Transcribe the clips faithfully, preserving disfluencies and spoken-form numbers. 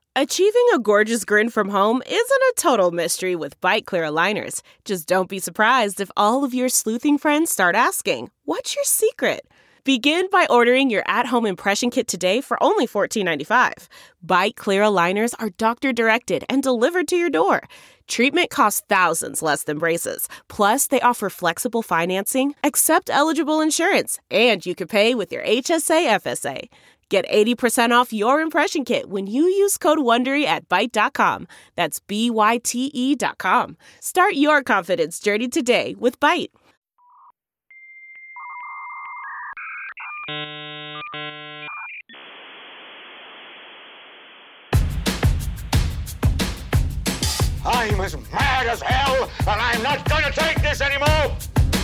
Achieving a gorgeous grin from home isn't a total mystery with Byte Clear aligners. Just don't be surprised if all of your sleuthing friends start asking, "What's your secret?" Begin by ordering your at-home impression kit today for only fourteen ninety-five. Byte Clear aligners are doctor-directed and delivered to your door. Treatment costs thousands less than braces. Plus, they offer flexible financing, accept eligible insurance, and you can pay with your H S A F S A. Get eighty percent off your impression kit when you use code WONDERY at byte dot com. That's B Y T E dot com. Start your confidence journey today with Byte. I'm as mad as hell, and I'm not going to take this anymore!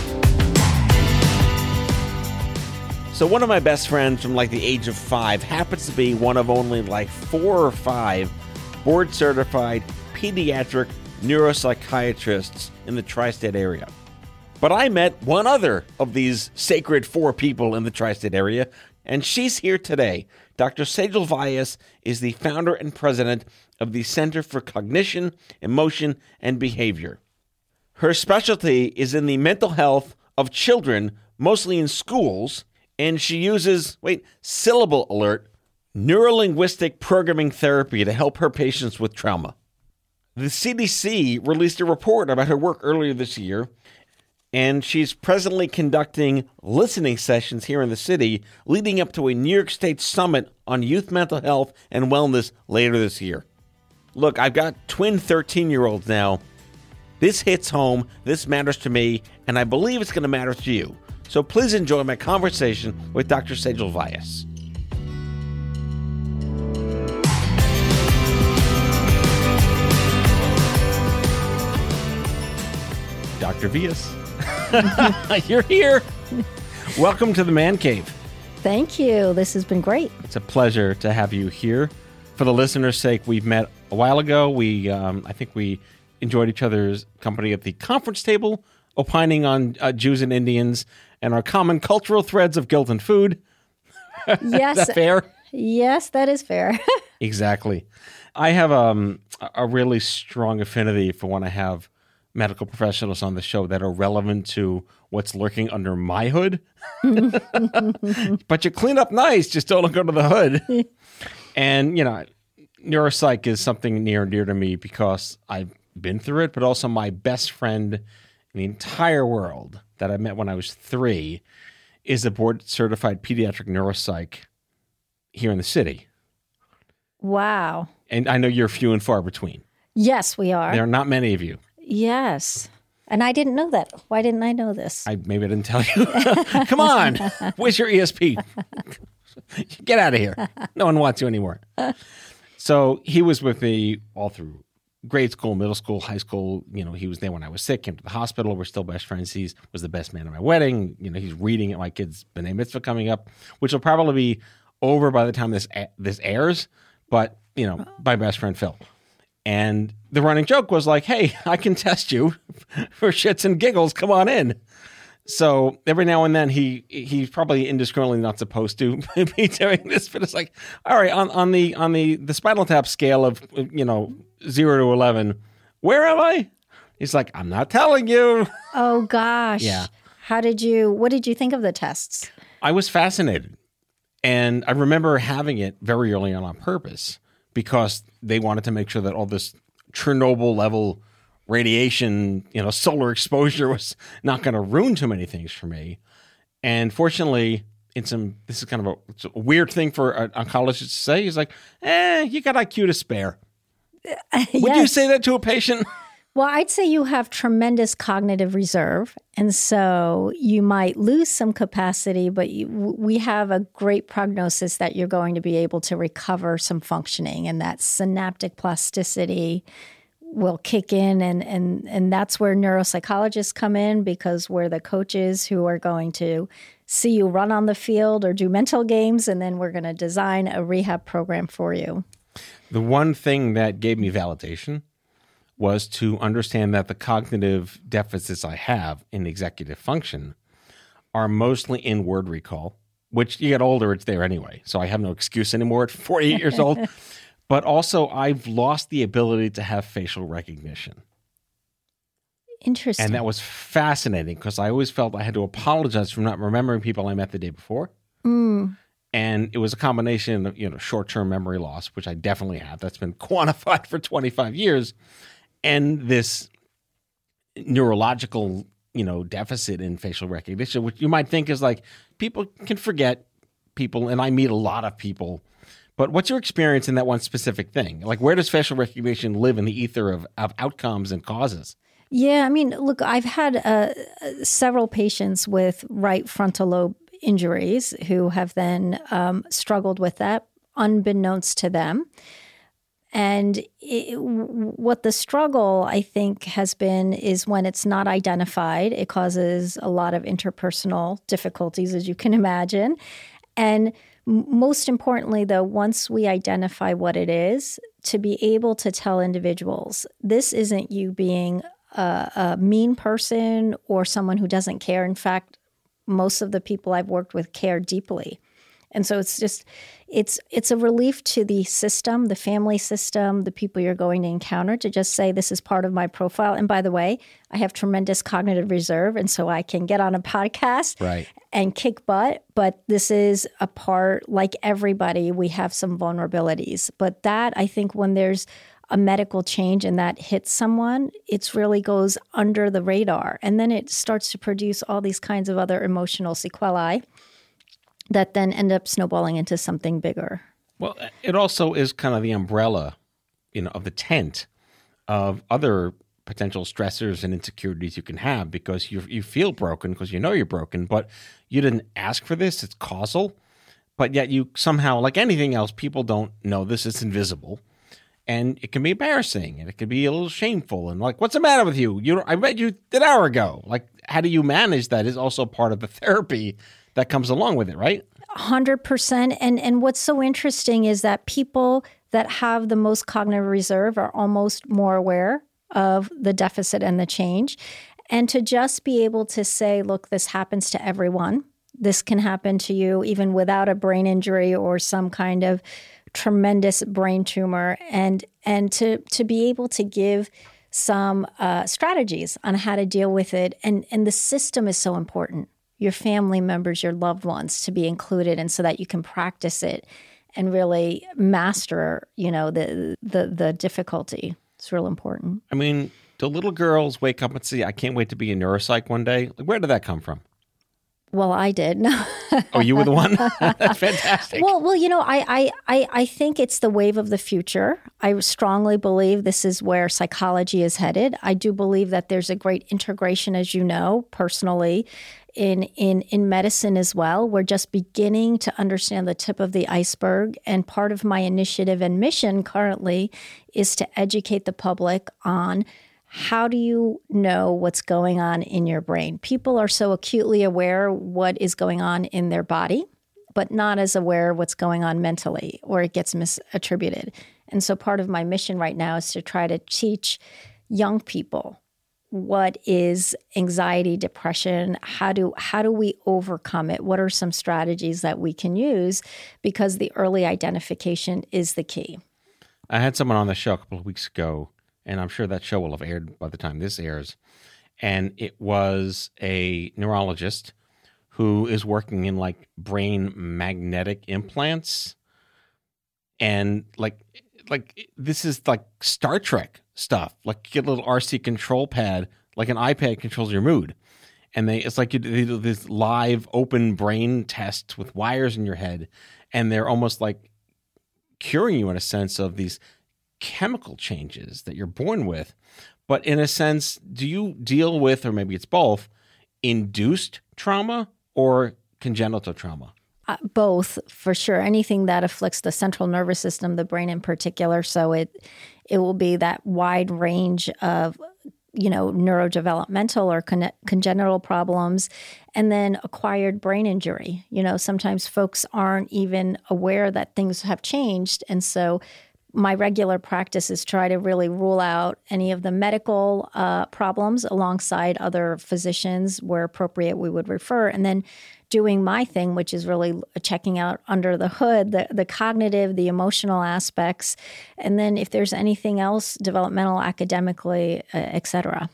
So one of my best friends from like the age of five happens to be one of only like four or five board-certified pediatric neuropsychiatrists in the tri-state area. But I met one other of these sacred four people in the tri-state area, and she's here today. Doctor Sejal Vyas is the founder and president of the Center for Cognition, Emotion, and Behavior. Her specialty is in the mental health of children, mostly in schools, and she uses, wait, syllable alert, neurolinguistic programming therapy to help her patients with trauma. The C D C released a report about her work earlier this year, and she's presently conducting listening sessions here in the city leading up to a New York State summit on youth mental health and wellness later this year. Look, I've got twin thirteen-year-olds now. This hits home, this matters to me, and I believe it's going to matter to you. So please enjoy my conversation with Doctor Sejal Vyas. Doctor Vyas, you're here. Welcome to the Man Cave. Thank you. This has been great. It's a pleasure to have you here. For the listeners' sake, we've met a while ago. We, um, I think we enjoyed each other's company at the conference table, opining on uh, Jews and Indians and our common cultural threads of guilt and food. Yes. Is that fair? Yes, that is fair. Exactly. I have um, a really strong affinity for when I have medical professionals on the show that are relevant to what's lurking under my hood. But you clean up nice, just don't look under the hood. And, you know, neuropsych is something near and dear to me because I've been through it, but also my best friend in the entire world that I met when I was three is a board-certified pediatric neuropsych here in the city. Wow. And I know you're few and far between. Yes, we are. There are not many of you. Yes. And I didn't know that. Why didn't I know this? I maybe I didn't tell you. Come on. Where's your E S P? Get out of here. No one wants you anymore. So he was with me all through grade school, middle school, high school. You know, he was there when I was sick, came to the hospital. We're still best friends. He was the best man at my wedding. You know, he's reading at my kid's B'nai Mitzvah coming up, which will probably be over by the time this this airs. But, you know, my best friend Phil. And the running joke was like, hey, I can test you for shits and giggles. Come on in. So every now and then he he's probably indiscriminately not supposed to be doing this, but it's like, all right, on, on the on the, the Spinal Tap scale of, you know, zero to eleven, where am I? He's like, I'm not telling you. Oh, gosh. Yeah. How did you, what did you think of the tests? I was fascinated. And I remember having it very early on on purpose because they wanted to make sure that all this Chernobyl level radiation, you know, solar exposure was not going to ruin too many things for me. And fortunately, in some, this is kind of a, it's a weird thing for an oncologist to say. He's like, eh, you got I Q to spare. Would Yes. you say that to a patient? Well, I'd say you have tremendous cognitive reserve. And so you might lose some capacity, but you, we have a great prognosis that you're going to be able to recover some functioning, and that synaptic plasticity will kick in. And, and, and that's where neuropsychologists come in, because we're the coaches who are going to see you run on the field or do mental games, and then we're going to design a rehab program for you. The one thing that gave me validation was to understand that the cognitive deficits I have in executive function are mostly in word recall, which you get older, it's there anyway. So I have no excuse anymore at forty-eight years old. but also I've lost the ability to have facial recognition. Interesting. And that was fascinating because I always felt I had to apologize for not remembering people I met the day before. Mm. And it was a combination of, you know, short-term memory loss, which I definitely have. That's been quantified for twenty-five years. And this neurological, you know, deficit in facial recognition, which you might think is like people can forget people, and I meet a lot of people. But what's your experience in that one specific thing? Like, where does facial recognition live in the ether of, of outcomes and causes? Yeah, I mean, look, I've had uh, several patients with right frontal lobe injuries who have then um, struggled with that unbeknownst to them. And it, what the struggle, I think, has been is when it's not identified, it causes a lot of interpersonal difficulties, as you can imagine. And most importantly, though, once we identify what it is, to be able to tell individuals, this isn't you being a, a mean person or someone who doesn't care. In fact, most of the people I've worked with care deeply. And so it's just, it's it's a relief to the system, the family system, the people you're going to encounter to just say, this is part of my profile. And by the way, I have tremendous cognitive reserve, and so I can get on a podcast right. and kick butt. But this is a part, like everybody, we have some vulnerabilities. But that, I think, when there's a medical change and that hits someone, it really goes under the radar. And then it starts to produce all these kinds of other emotional sequelae that then end up snowballing into something bigger. Well, it also is kind of the umbrella, you know, of the tent of other potential stressors and insecurities you can have because you you feel broken because you know you're broken, but you didn't ask for this. It's causal, but yet you somehow, like anything else, people don't know this. It's invisible, and it can be embarrassing, and it can be a little shameful, and like, what's the matter with you? You, I met you an hour ago. Like, how do you manage that? Is also part of the therapy that comes along with it, right? one hundred percent. And and what's so interesting is that people that have the most cognitive reserve are almost more aware of the deficit and the change. And to just be able to say, look, this happens to everyone. This can happen to you even without a brain injury or some kind of tremendous brain tumor. And and to to be able to give some uh, strategies on how to deal with it. And and the system is so important. Your family members, your loved ones to be included, and so that you can practice it and really master, you know, the the the difficulty. It's real important. I mean, do little girls wake up and say, I can't wait to be a neuropsych one day? Like, where did that come from? Well, I did. No. Oh, you were the one? That's fantastic. Well, well, you know, I, I, I think it's the wave of the future. I strongly believe this is where psychology is headed. I do believe that there's a great integration, as you know, personally, in in in medicine as well. We're just beginning to understand the tip of the iceberg. And part of my initiative and mission currently is to educate the public on how do you know what's going on in your brain? People are so acutely aware what is going on in their body, but not as aware of what's going on mentally, or it gets misattributed. And so part of my mission right now is to try to teach young people what is anxiety, depression, how do how do we overcome it? What are some strategies that we can use? Because the early identification is the key. I had someone on the show a couple of weeks ago, and I'm sure that show will have aired by the time this airs. And it was a neurologist who is working in like brain magnetic implants. And like, like this is like Star Trek stuff. Like, you get a little R C control pad, like an iPad controls your mood. And they, it's like you do this live open brain test with wires in your head. And they're almost like curing you in a sense of these chemical changes that you're born with. But in a sense, do you deal with, or maybe it's both, induced trauma or congenital trauma? Uh, both, for sure. Anything that afflicts the central nervous system, the brain in particular. So it it will be that wide range of, you know, neurodevelopmental or con- congenital problems, and then acquired brain injury. You know, sometimes folks aren't even aware that things have changed. And so my regular practice is try to really rule out any of the medical uh, problems alongside other physicians where appropriate we would refer, and then doing my thing, which is really checking out under the hood, the, the cognitive, the emotional aspects, and then if there's anything else, developmental, academically, uh, et cetera.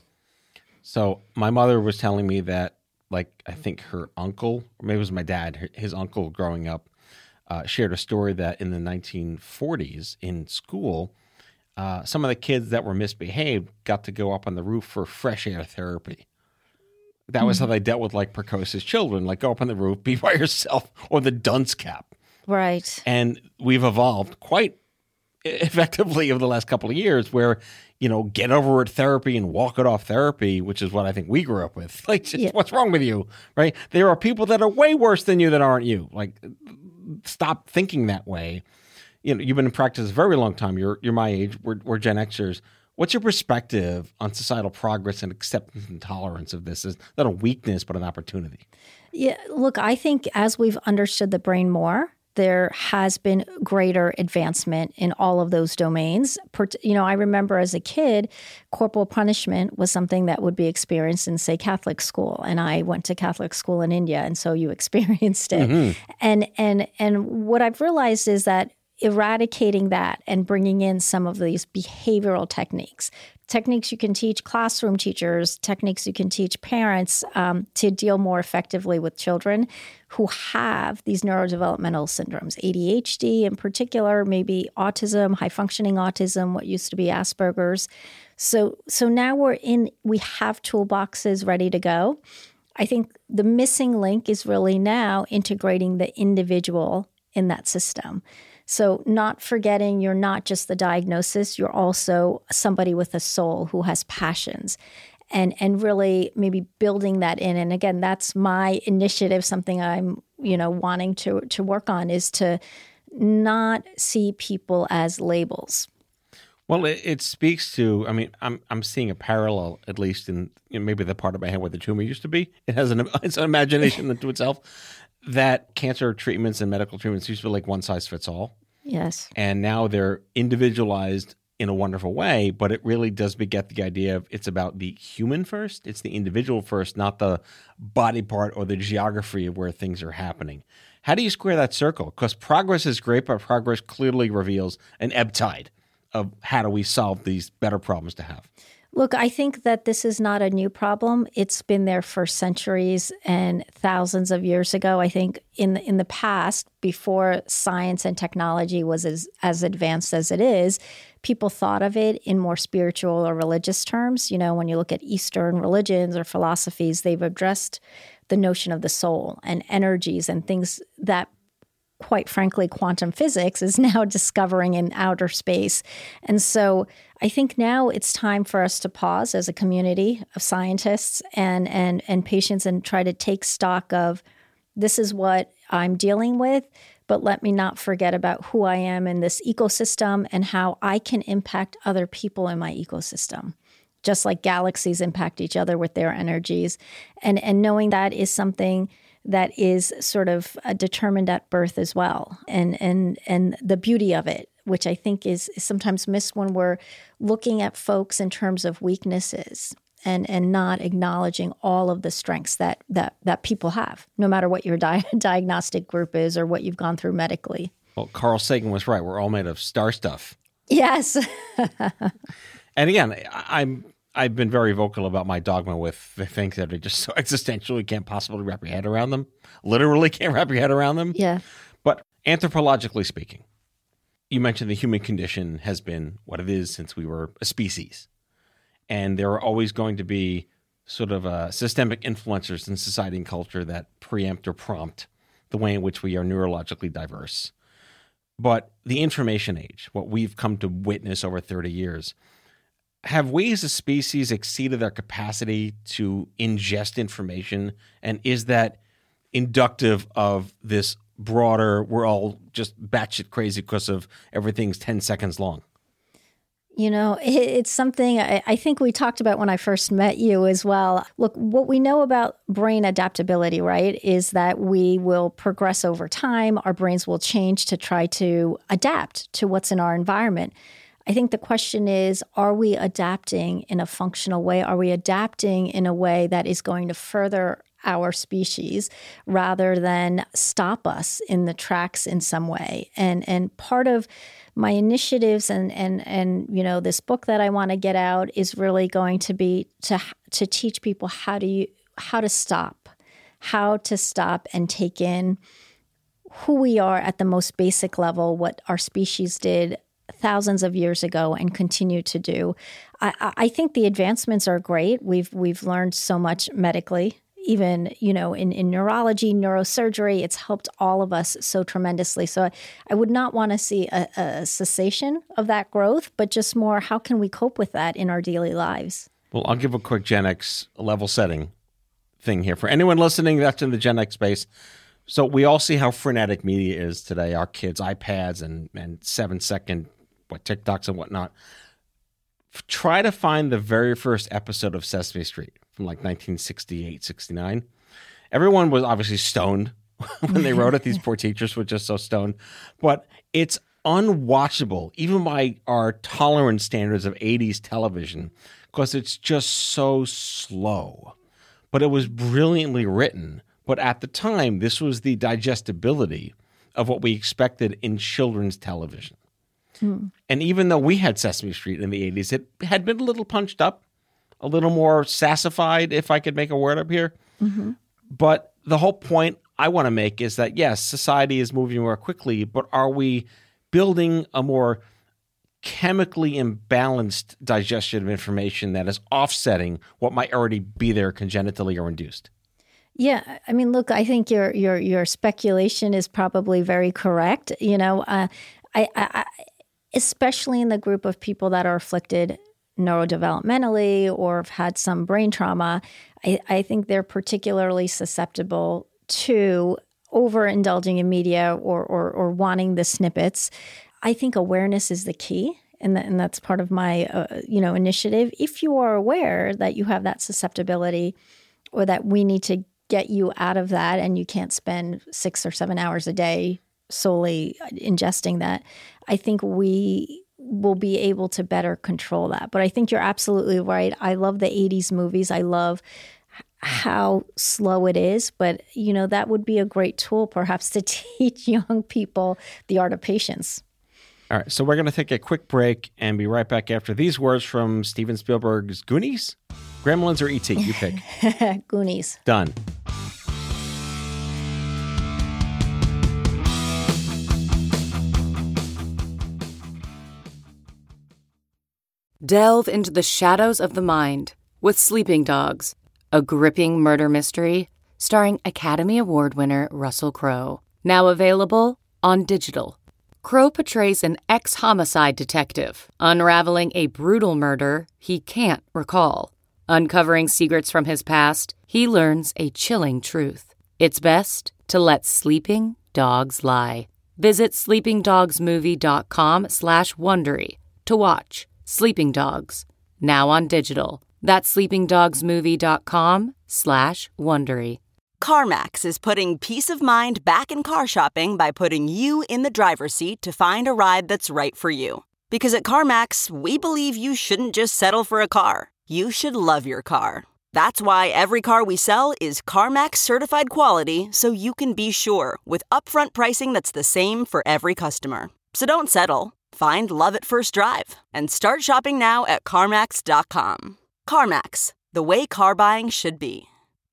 So my mother was telling me that, like, I think her uncle, or maybe it was my dad, his uncle growing up, uh, shared a story that in the nineteen forties in school, uh, some of the kids that were misbehaved got to go up on the roof for fresh air therapy. That was mm-hmm. how they dealt with, like, precocious children, like go up on the roof, be by yourself, or the dunce cap. Right. And we've evolved quite effectively over the last couple of years where, you know, get over it therapy and walk it off therapy, which is what I think we grew up with. Like, just, yeah. what's wrong with you, right? There are people that are way worse than you that aren't you. Like, stop thinking that way. You know, you've been in practice a very long time. You're you're my age. We're, we're Gen Xers. What's your perspective on societal progress and acceptance and tolerance of this? Is not a weakness, but an opportunity? Yeah, look, I think as we've understood the brain more, there has been greater advancement in all of those domains. You know, I remember as a kid, corporal punishment was something that would be experienced in, say, Catholic school. And I went to Catholic school in India, and so you experienced it. Mm-hmm. And and and what I've realized is that eradicating that and bringing in some of these behavioral techniques, techniques you can teach classroom teachers, techniques you can teach parents um, to deal more effectively with children who have these neurodevelopmental syndromes, A D H D in particular, maybe autism, high-functioning autism, what used to be Asperger's. So, so now we're in, we have toolboxes ready to go. I think the missing link is really now integrating the individual in that system. So not forgetting you're not just the diagnosis, you're also somebody with a soul who has passions, and and really maybe building that in. And again, that's my initiative, something I'm, you know, wanting to to work on, is to not see people as labels. Well, it, it speaks to, I mean, I'm I'm seeing a parallel, at least in, you know, maybe the part of my head where the tumor used to be. It has an, it's an imagination unto itself. That cancer treatments and medical treatments used to be like one size fits all. Yes. And now they're individualized in a wonderful way, but it really does beget the idea of it's about the human first. It's the individual first, not the body part or the geography of where things are happening. How do you square that circle? Because progress is great, but progress clearly reveals an ebb tide of how do we solve these better problems to have. Look, I think that this is not a new problem. It's been there for centuries and thousands of years ago. I think in the, in the past, before science and technology was as, as advanced as it is, people thought of it in more spiritual or religious terms. You know, when you look at Eastern religions or philosophies, they've addressed the notion of the soul and energies and things that, quite frankly, quantum physics is now discovering in outer space. And so I think now it's time for us to pause as a community of scientists and and and patients and try to take stock of, this is what I'm dealing with, but let me not forget about who I am in this ecosystem and how I can impact other people in my ecosystem, just like galaxies impact each other with their energies. And and knowing that is something that is sort of uh, determined at birth as well. And and and the beauty of it, which I think is, is sometimes missed when we're looking at folks in terms of weaknesses and, and not acknowledging all of the strengths that that, that people have, no matter what your di- diagnostic group is or what you've gone through medically. Well, Carl Sagan was right. We're all made of star stuff. Yes. And again, I'm I've been very vocal about my dogma with the things that are just so existential you can't possibly wrap your head around them. Literally can't wrap your head around them. Yeah. But anthropologically speaking, you mentioned the human condition has been what it is since we were a species. And there are always going to be sort of uh, systemic influencers in society and culture that preempt or prompt the way in which we are neurologically diverse. But the information age, what we've come to witness over thirty years, have we as a species exceeded our capacity to ingest information? And is that inductive of this broader, we're all just batshit crazy because of everything's ten seconds long? You know, it's something I think we talked about when I first met you as well. Look, what we know about brain adaptability, right, is that we will progress over time. Our brains will change to try to adapt to what's in our environment. I think the question is, are we adapting in a functional way? Are we adapting in a way that is going to further our species rather than stop us in the tracks in some way. And and part of my initiatives and and and you know this book that I want to get out is really going to be to to teach people how to you, how to stop, how to stop and take in who we are at the most basic level, what our species did thousands of years ago and continue to do. I, I think the advancements are great. We've we've learned so much medically, even you know in, in neurology, neurosurgery. It's helped all of us so tremendously. So I, I would not want to see a, a cessation of that growth, but just more how can we cope with that in our daily lives? Well, I'll give a quick Gen X level setting thing here for anyone listening that's in the Gen X space. So we all see how frenetic media is today. Our kids, iPads and, and seven second what TikToks and whatnot. F- try to find the very first episode of Sesame Street from like nineteen sixty-eight, sixty-nine. Everyone was obviously stoned when they wrote it. These poor teachers were just so stoned. But it's unwatchable, even by our tolerance standards of eighties television, because it's just so slow. But it was brilliantly written. But at the time, this was the digestibility of what we expected in children's television. Hmm. And even though we had Sesame Street in the eighties, it had been a little punched up, a little more sassified, if I could make a word up here. Mm-hmm. But the whole point I want to make is that, yes, society is moving more quickly, but are we building a more chemically imbalanced digestion of information that is offsetting what might already be there congenitally or induced? Yeah, I mean, look, I think your your your speculation is probably very correct. You know, uh, I, I, especially in the group of people that are afflicted neurodevelopmentally or have had some brain trauma, I, I think they're particularly susceptible to overindulging in media or, or or wanting the snippets. I think awareness is the key, and, that, and that's part of my uh, you know initiative. If you are aware that you have that susceptibility, or that we need to get you out of that, and you can't spend six or seven hours a day solely ingesting that, I think we will be able to better control that. But I think you're absolutely right. I love the eighties movies. I love how slow it is, but you know that would be a great tool perhaps to teach young people the art of patience. All right, so we're going to take a quick break and be right back after these words from Steven Spielberg's Goonies. Gremlins or E T? You pick. Goonies. Done. Delve into the shadows of the mind with Sleeping Dogs, a gripping murder mystery starring Academy Award winner Russell Crowe. Now available on digital. Crowe portrays an ex-homicide detective unraveling a brutal murder he can't recall. Uncovering secrets from his past, he learns a chilling truth. It's best to let sleeping dogs lie. Visit sleepingdogsmovie.com slash Wondery to watch Sleeping Dogs, now on digital. That's sleepingdogsmovie.com slash Wondery. CarMax is putting peace of mind back in car shopping by putting you in the driver's seat to find a ride that's right for you. Because at CarMax, we believe you shouldn't just settle for a car. You should love your car. That's why every car we sell is CarMax certified quality, so you can be sure with upfront pricing that's the same for every customer. So don't settle. Find love at first drive and start shopping now at CarMax dot com. CarMax, the way car buying should be.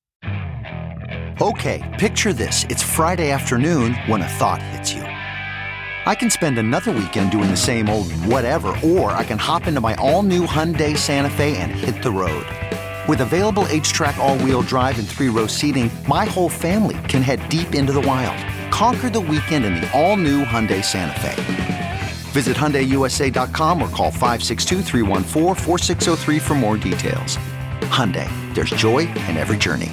Okay, picture this. It's Friday afternoon when a thought hits you. I can spend another weekend doing the same old whatever, or I can hop into my all-new Hyundai Santa Fe and hit the road. With available H-Track all-wheel drive and three-row seating, my whole family can head deep into the wild. Conquer the weekend in the all-new Hyundai Santa Fe. Visit Hyundai U S A dot com or call five six two, three one four, four six zero three for more details. Hyundai, there's joy in every journey.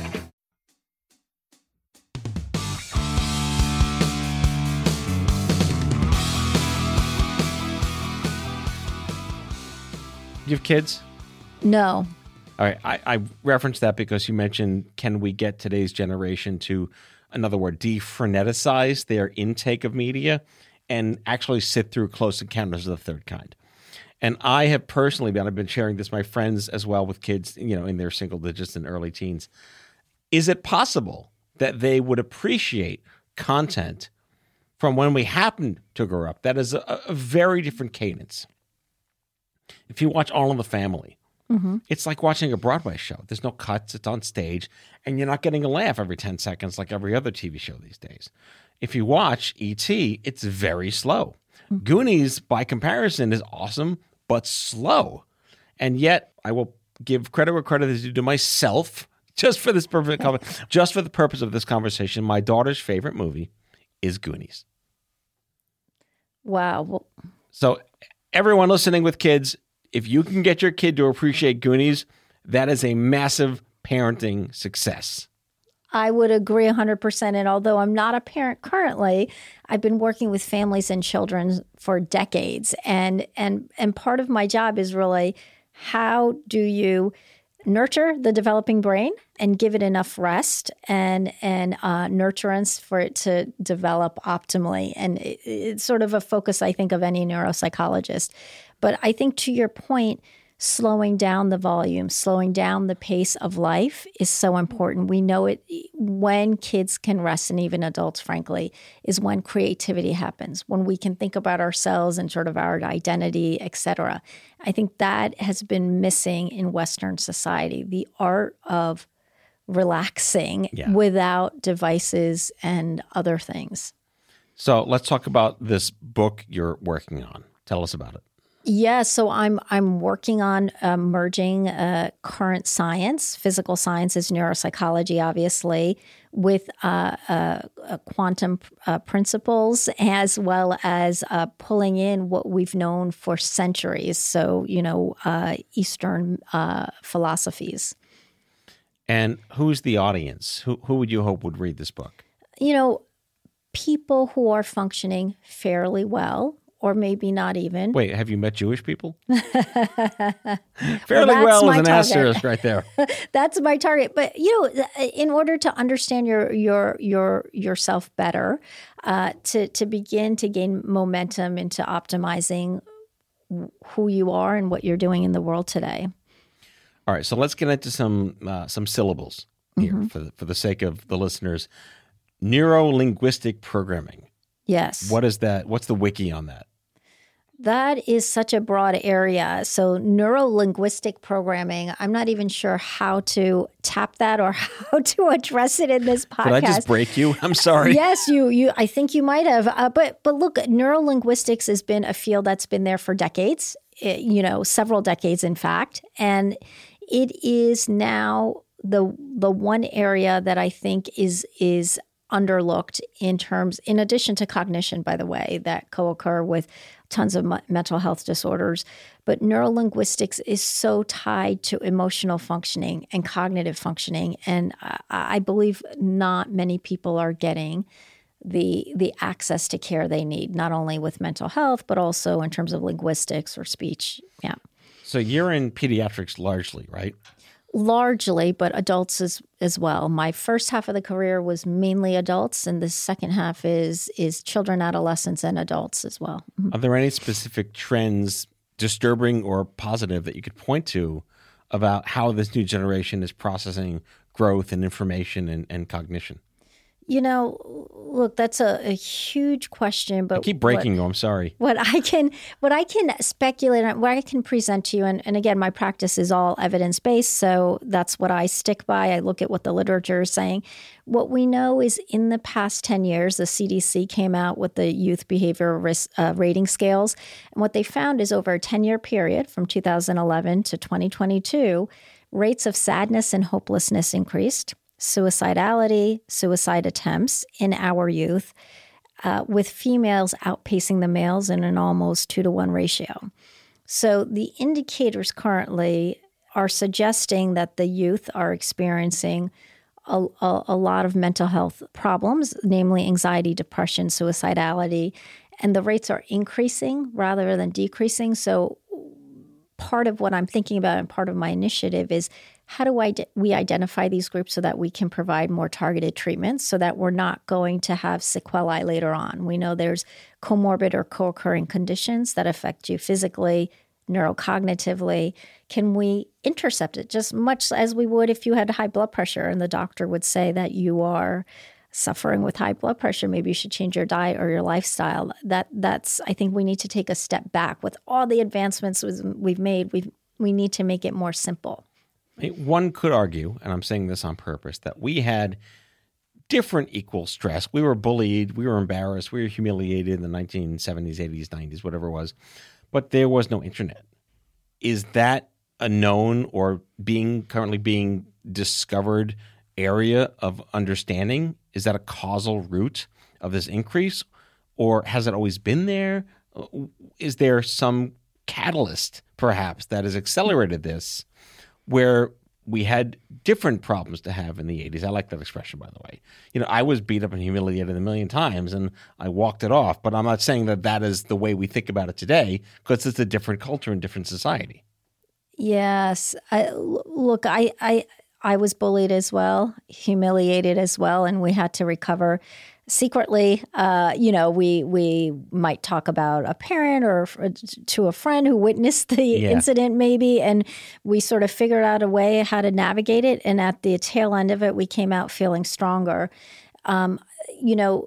You have kids? No. All right. I, I referenced that because you mentioned, can we get today's generation to, in other words, de-freneticize their intake of media and actually sit through Close Encounters of the Third Kind? And I have personally been, I've been sharing this with my friends as well with kids, you know, in their single digits and early teens. is it possible that they would appreciate content from when we happened to grow up that is a, a very different cadence? If you watch All in the Family, mm-hmm. it's like watching a Broadway show. There's no cuts. It's on stage, and you're not getting a laugh every ten seconds like every other T V show these days. If you watch E T, it's very slow. Mm-hmm. Goonies, by comparison, is awesome, but slow. And yet, I will give credit where credit is due to myself, just for this perfect, just for the purpose of this conversation. My daughter's favorite movie is Goonies. Wow. Well, so everyone listening with kids, if you can get your kid to appreciate Goonies, that is a massive parenting success. I would agree one hundred percent. And although I'm not a parent currently, I've been working with families and children for decades. And and and part of my job is really, how do you nurture the developing brain and give it enough rest and and uh, nurturance for it to develop optimally? And it, it's sort of a focus, I think, of any neuropsychologist. But I think, to your point, slowing down the volume, slowing down the pace of life is so important. We know it when kids can rest, and even adults, frankly, is when creativity happens, when we can think about ourselves and sort of our identity, et cetera. I think that has been missing in Western society, the art of relaxing yeah. without devices and other things. So let's talk about this book you're working on. Tell us about it. Yeah, so I'm I'm working on uh, merging uh, current science, physical sciences, neuropsychology, obviously, with uh, uh, uh, quantum uh, principles, as well as uh, pulling in what we've known for centuries. So, you know, uh, Eastern uh, philosophies. And who's the audience? Who who would you hope would read this book? You know, people who are functioning fairly well. Or maybe not even. Wait, have you met Jewish people? Fairly well, well is an asterisk right there. That's my target. But, you know, in order to understand your your your yourself better, uh, to to begin to gain momentum into optimizing who you are and what you're doing in the world today. All right, so let's get into some uh, some syllables here mm-hmm. for the, for the sake of the listeners. Neuro-linguistic programming. Yes. What is that? What's the wiki on that? That is such a broad area. So neuro-linguistic programming, I'm not even sure how to tap that or how to address it in this podcast. Did I just break you? I'm sorry. Yes, you. You. I think you might have. Uh, but but look, neuro-linguistics has been a field that's been there for decades, it, you know, several decades, in fact. And it is now the the one area that I think is is underlooked in terms, in addition to cognition, by the way, that co-occur with tons of m- mental health disorders. But neurolinguistics is so tied to emotional functioning and cognitive functioning. And I, I believe not many people are getting the the access to care they need, not only with mental health, but also in terms of linguistics or speech. Yeah. So you're in pediatrics largely, right? Largely, but adults as as well. My first half of the career was mainly adults, and the second half is is children, adolescents, and adults as well. Mm-hmm. Are there any specific trends, disturbing or positive, that you could point to about how this new generation is processing growth and information and, and cognition? You know, look, that's a, a huge question. But I keep breaking what, you. I'm sorry. What I can, what I can speculate on, what I can present to you, and, and again, my practice is all evidence based, so that's what I stick by. I look at what the literature is saying. What we know is, in the past ten years, the C D C came out with the Youth Behavior Risk uh, Rating Scales, and what they found is, over a ten-year period from two thousand eleven to twenty twenty-two, rates of sadness and hopelessness increased. Suicidality, suicide attempts in our youth, uh, with females outpacing the males in an almost two to one ratio. So the indicators currently are suggesting that the youth are experiencing a, a, a lot of mental health problems, namely anxiety, depression, suicidality, and the rates are increasing rather than decreasing. So part of what I'm thinking about and part of my initiative is, how do I, we identify these groups so that we can provide more targeted treatments so that we're not going to have sequelae later on? We know there's comorbid or co-occurring conditions that affect you physically, neurocognitively, can we intercept it just much as we would if you had high blood pressure and the doctor would say that you are suffering with high blood pressure, maybe you should change your diet or your lifestyle. That that's I think we need to take a step back. With all the advancements we've made, we we need to make it more simple. One could argue, and I'm saying this on purpose, that we had different equal stress. We were bullied, we were embarrassed, we were humiliated in the nineteen seventies, eighties, nineties, whatever it was, but there was no internet. Is that a known or being currently being discovered area of understanding? Is that a causal root of this increase, or has it always been there? Is there some catalyst, perhaps, that has accelerated this, where we had different problems to have in the eighties? I like that expression, by the way. You know, I was beat up and humiliated a million times, and I walked it off. But I'm not saying that that is the way we think about it today, because it's a different culture and different society. Yes. I, look, I, I I was bullied as well, humiliated as well, and we had to recover secretly. Uh, you know, we we might talk about a parent or to a friend who witnessed the yeah. incident maybe, and we sort of figured out a way how to navigate it. And at the tail end of it, we came out feeling stronger. Um, you know,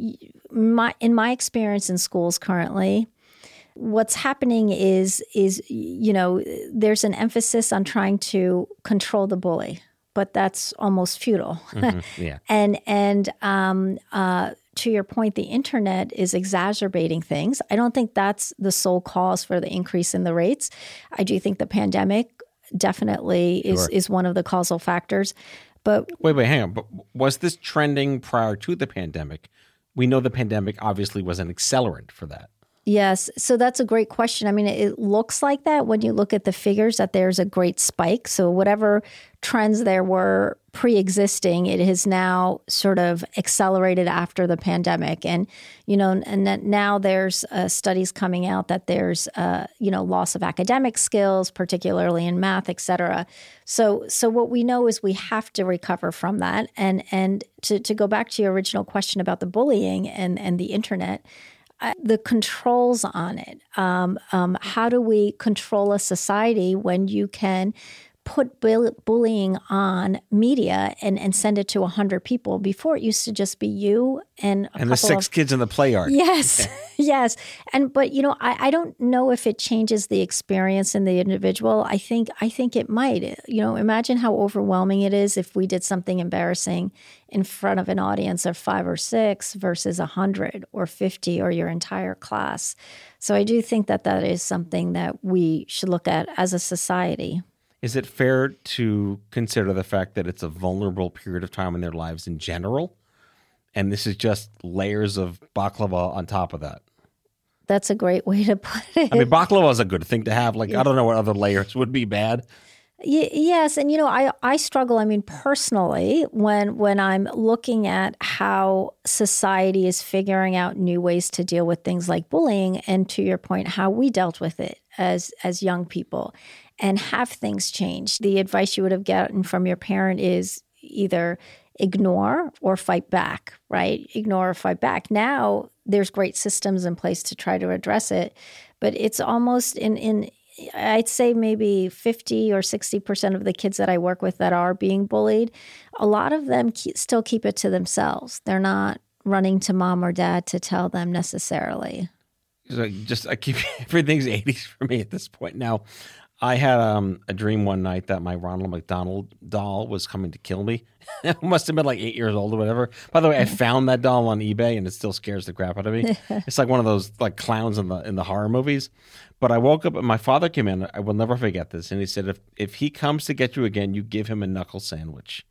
my in my experience in schools currently, what's happening is, is, you know, there's an emphasis on trying to control the bully, but that's almost futile. Mm-hmm. Yeah. and and um, uh, to your point, the internet is exacerbating things. I don't think that's the sole cause for the increase in the rates. I do think the pandemic definitely is, Sure. is one of the causal factors. But wait, wait, hang on. But was this trending prior to the pandemic? We know the pandemic obviously was an accelerant for that. Yes. So that's a great question. I mean, it looks like that when you look at the figures, that there's a great spike. So whatever trends there were pre-existing, it has now sort of accelerated after the pandemic. And, you know, and that now there's uh, studies coming out that there's, uh, you know, loss of academic skills, particularly in math, et cetera. So, so what we know is we have to recover from that. And, and to, to go back to your original question about the bullying and, and the internet, the controls on it. Um, um, how do we control a society when you can put bull- bullying on media and, and send it to one hundred people? Before, it used to just be you and a And the six of, kids in the play yard. Yes, yes. And but, you know, I, I don't know if it changes the experience in the individual. I think I think it might. You know, imagine how overwhelming it is if we did something embarrassing in front of an audience of five or six versus one hundred or fifty or your entire class. So I do think that that is something that we should look at as a society. Is it fair to consider the fact that it's a vulnerable period of time in their lives in general? And this is just layers of baklava on top of that? That's a great way to put it. I mean, baklava is a good thing to have. Like, yeah. I don't know what other layers would be bad. Y- yes. And, you know, I, I struggle, I mean, personally, when when I'm looking at how society is figuring out new ways to deal with things like bullying, and to your point, how we dealt with it as as young people. And have things changed? The advice you would have gotten from your parent is either ignore or fight back, right? Ignore or fight back. Now, there's great systems in place to try to address it, but it's almost in, in I'd say maybe fifty or sixty percent of the kids that I work with that are being bullied, a lot of them keep, still keep it to themselves. They're not running to mom or dad to tell them necessarily. So just I keep everything's eighties for me at this point now. I had um, a dream one night that my Ronald McDonald doll was coming to kill me. I must have been like eight years old or whatever. By the way, I found that doll on eBay, and it still scares the crap out of me. It's like one of those like clowns in the in the horror movies. But I woke up and my father came in. I will never forget this. And he said, if if he comes to get you again, you give him a knuckle sandwich.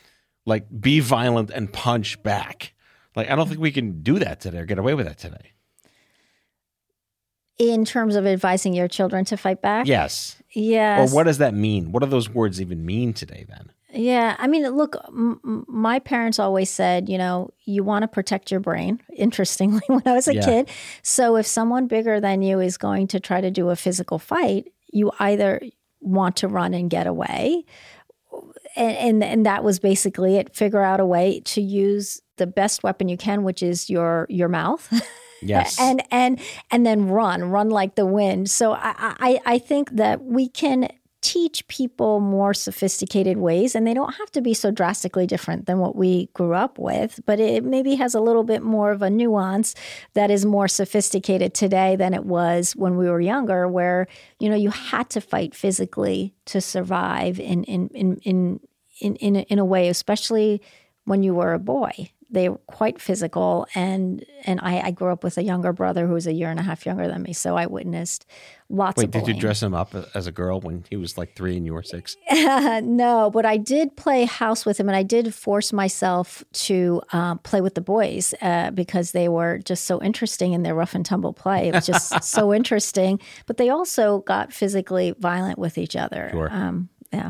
Like, be violent and punch back. Like, I don't think we can do that today or get away with that today. In terms of advising your children to fight back? Yes. Yes. Or what does that mean? What do those words even mean today then? Yeah. I mean, look, m- my parents always said, you know, you want to protect your brain, interestingly, when I was a yeah. kid. So if someone bigger than you is going to try to do a physical fight, you either want to run and get away, and, and, and that was basically it, figure out a way to use the best weapon you can, which is your your mouth. Yes. and and and then run, run like the wind. So I, I I think that we can teach people more sophisticated ways, and they don't have to be so drastically different than what we grew up with, but it maybe has a little bit more of a nuance that is more sophisticated today than it was when we were younger, where, you know, you had to fight physically to survive in in in in in, in, a, in a way, especially when you were a boy. They were quite physical, and and I, I grew up with a younger brother who was a year and a half younger than me, so I witnessed lots Wait, of bullying. did you dress him up as a girl when he was like three and you were six? No, but I did play house with him, and I did force myself to um, play with the boys uh, because they were just so interesting in their rough and tumble play. It was just so interesting, but they also got physically violent with each other. Sure. Um, yeah.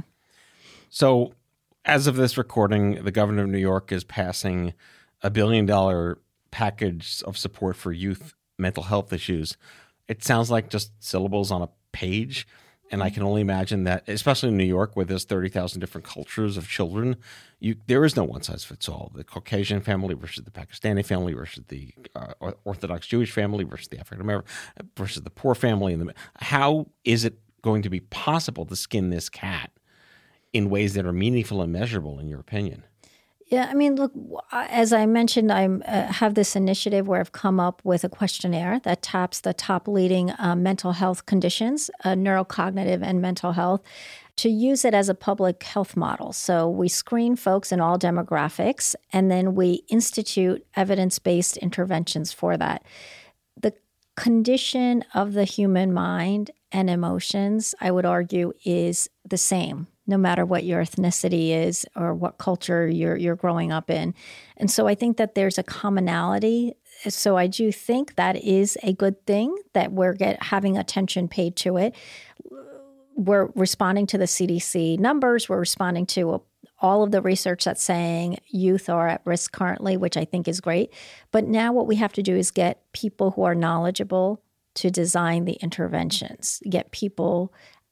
So as of this recording, the governor of New York is passing a billion dollar package of support for youth mental health issues. It sounds like just syllables on a page. And I can only imagine that, especially in New York, where there's thirty thousand different cultures of children, you, there is no one size fits all. The Caucasian family versus the Pakistani family versus the uh, Orthodox Jewish family versus the African American versus the poor family. And the, how is it going to be possible to skin this cat in ways that are meaningful and measurable, in your opinion? Yeah, I mean, look, as I mentioned, I uh, have this initiative where I've come up with a questionnaire that taps the top leading uh, mental health conditions, uh, neurocognitive and mental health, to use it as a public health model. So we screen folks in all demographics, and then we institute evidence-based interventions for that. The condition of the human mind and emotions, I would argue, is the same, no matter what your ethnicity is or what culture you're you're growing up in. And so I think that there's a commonality. So I do think that is a good thing, that we're get, having attention paid to it. We're responding to the C D C numbers. We're responding to all of the research that's saying youth are at risk currently, which I think is great. But now what we have to do is get people who are knowledgeable to design the interventions, get people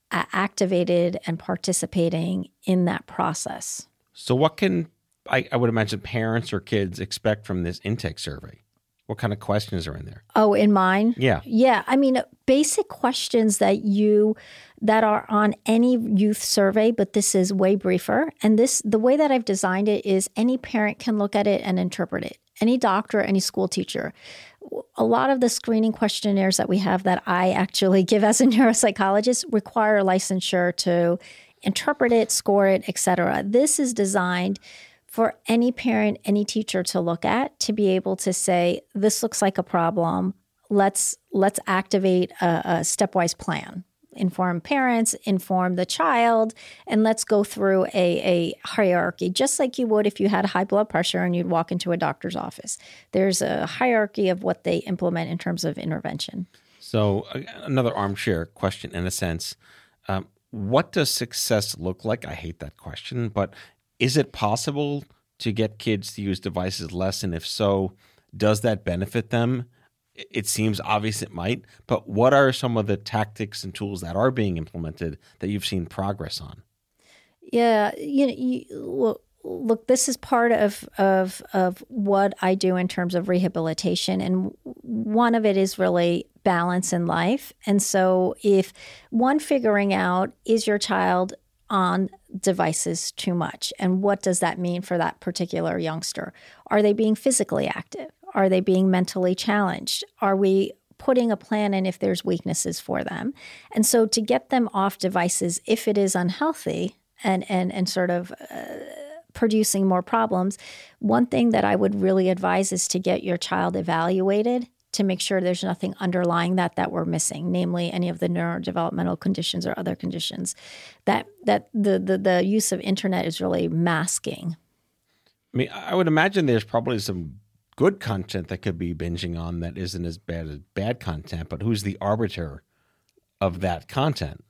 activated and participating in that process. So what can, I, I would imagine, parents or kids expect from this intake survey? What kind of questions are in there? Oh, in mine? Yeah. Yeah. I mean, basic questions that you, that are on any youth survey, but this is way briefer. And this, the way that I've designed it is any parent can look at it and interpret it. Any doctor, any school teacher. A lot of the screening questionnaires that we have that I actually give as a neuropsychologist require licensure to interpret it, score it, et cetera. This is designed for any parent, any teacher to look at, to be able to say, this looks like a problem. Let's let's activate a, a stepwise plan. Inform parents, inform the child, and let's go through a, a hierarchy, just like you would if you had high blood pressure and you'd walk into a doctor's office. There's a hierarchy of what they implement in terms of intervention. So uh, another armchair question in a sense. Um, what does success look like? I hate that question, but is it possible to get kids to use devices less? And if so, does that benefit them? It seems obvious it might, but what are some of the tactics and tools that are being implemented that you've seen progress on? Yeah, you know, you, look, look, this is part of, of of what I do in terms of rehabilitation, and one of it is really balance in life. And so, if one, figuring out, is your child on devices too much, and what does that mean for that particular youngster? Are they being physically active? Are they being mentally challenged? Are we putting a plan in if there's weaknesses for them? And so to get them off devices, if it is unhealthy and and and sort of uh, producing more problems, one thing that I would really advise is to get your child evaluated to make sure there's nothing underlying that that we're missing, namely any of the neurodevelopmental conditions or other conditions that that the the, the use of internet is really masking. I mean, I would imagine there's probably some good content that could be binging on that isn't as bad as bad content, but who's the arbiter of that content?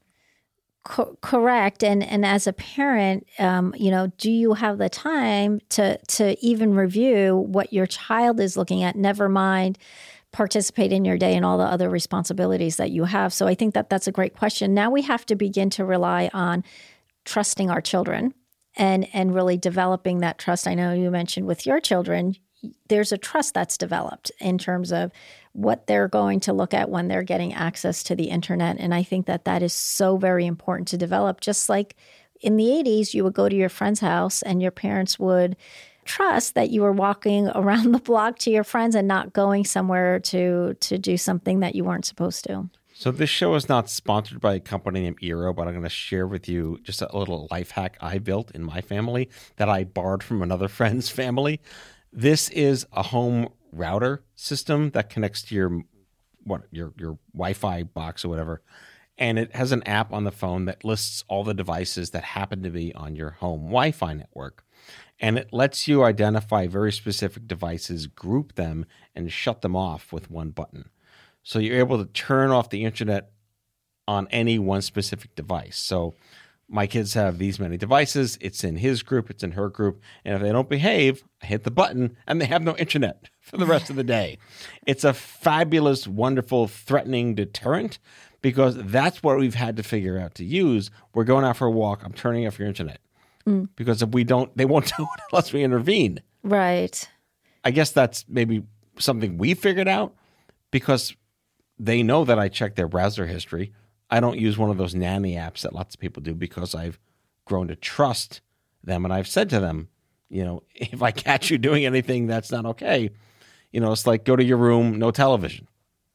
Co- correct. And and as a parent, um, you know, do you have the time to to even review what your child is looking at, never mind participate in your day and all the other responsibilities that you have? So I think that that's a great question. Now we have to begin to rely on trusting our children and and really developing that trust. I know you mentioned with your children, there's a trust that's developed in terms of what they're going to look at when they're getting access to the internet. And I think that that is so very important to develop. Just like in the eighties, you would go to your friend's house and your parents would trust that you were walking around the block to your friends and not going somewhere to to do something that you weren't supposed to. So this show is not sponsored by a company named Eero, but I'm going to share with you just a little life hack I built in my family that I borrowed from another friend's family. This is a home router system that connects to your what your your Wi-Fi box or whatever, and it has an app on the phone that lists all the devices that happen to be on your home Wi-Fi network. And it lets you identify very specific devices, group them, and shut them off with one button. So you're able to turn off the internet on any one specific device. So my kids have these many devices. It's in his group. It's in her group. And if they don't behave, I hit the button and they have no internet for the rest of the day. It's a fabulous, wonderful, threatening deterrent because that's what we've had to figure out to use. We're going out for a walk. I'm turning off your internet. Mm. Because if we don't, they won't do it unless we intervene. Right. I guess that's maybe something we figured out because they know that I check their browser history. I don't use one of those nanny apps that lots of people do because I've grown to trust them. And I've said to them, you know, if I catch you doing anything that's not okay, you know, it's like go to your room, no television.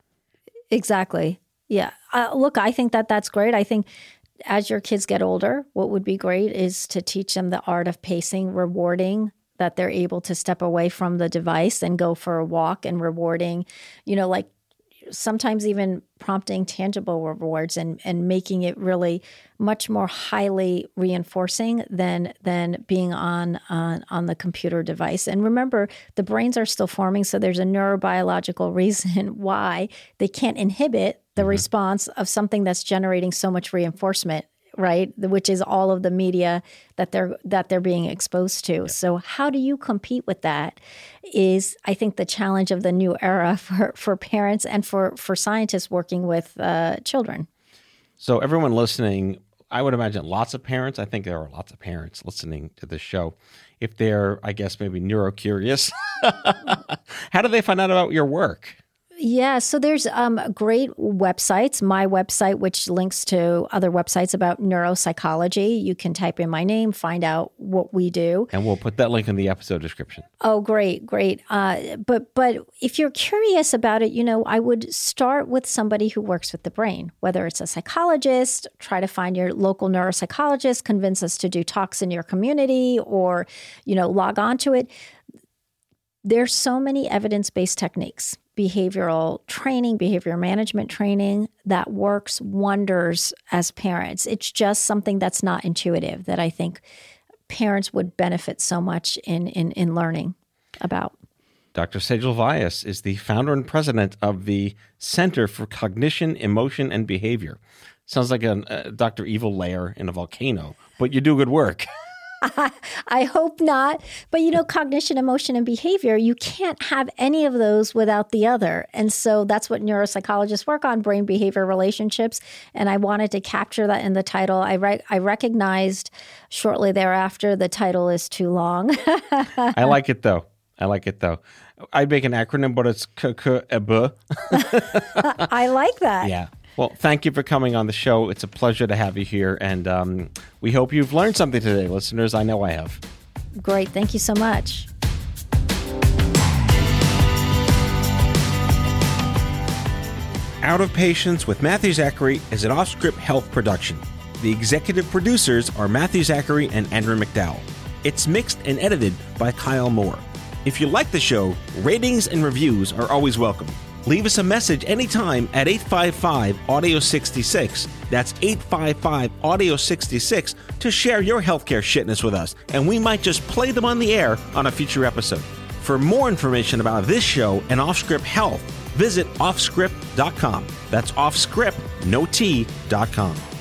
Exactly. Yeah. Uh, look, I think that that's great. I think as your kids get older, what would be great is to teach them the art of pacing, rewarding that they're able to step away from the device and go for a walk, and rewarding, you know, like sometimes even prompting tangible rewards and, and making it really much more highly reinforcing than than being on, on on the computer device. And remember, the brains are still forming, so there's a neurobiological reason why they can't inhibit the mm-hmm. response of something that's generating so much reinforcement, right? Which is all of the media that they're that they're being exposed to. Yeah. So how do you compete with that is, I think, the challenge of the new era for, for parents and for, for scientists working with uh, children. So everyone listening, I would imagine lots of parents, I think there are lots of parents listening to this show. If they're, I guess, maybe neurocurious, how do they find out about your work? Yeah, so there's um, great websites. My website, which links to other websites about neuropsychology. You can type in my name, find out what we do. And we'll put that link in the episode description. Oh, great, great. Uh, but but if you're curious about it, you know, I would start with somebody who works with the brain, whether it's a psychologist, try to find your local neuropsychologist, convince us to do talks in your community, or, you know, log on to it. There's so many evidence-based techniques, behavioral training, behavior management training that works wonders as parents. It's just something that's not intuitive that I think parents would benefit so much in in, in learning about. Doctor Sejal Vyas is the founder and president of the Center for Cognition, Emotion, and Behavior. Sounds like a, a Doctor Evil lair in a volcano, but you do good work. I hope not. But, you know, cognition, emotion, and behavior, you can't have any of those without the other. And so that's what neuropsychologists work on, brain behavior relationships. And I wanted to capture that in the title. I re- I recognized shortly thereafter the title is too long. I like it, though. I like it, though. I'd make an acronym, but it's K K E B. I like that. Yeah. Well, thank you for coming on the show. It's a pleasure to have you here, and um, we hope you've learned something today, listeners. I know I have. Great. Thank you so much. Out of Patience with Matthew Zachary is an Off-Script Health production. The executive producers are Matthew Zachary and Andrew McDowell. It's mixed and edited by Kyle Moore. If you like the show, ratings and reviews are always welcome. Leave us a message anytime at eight five five, audio six six. That's eight five five, audio six six to share your healthcare shitness with us, and we might just play them on the air on a future episode. For more information about this show and Off-Script Health, visit off script dot com. That's offscript, no T, dot com.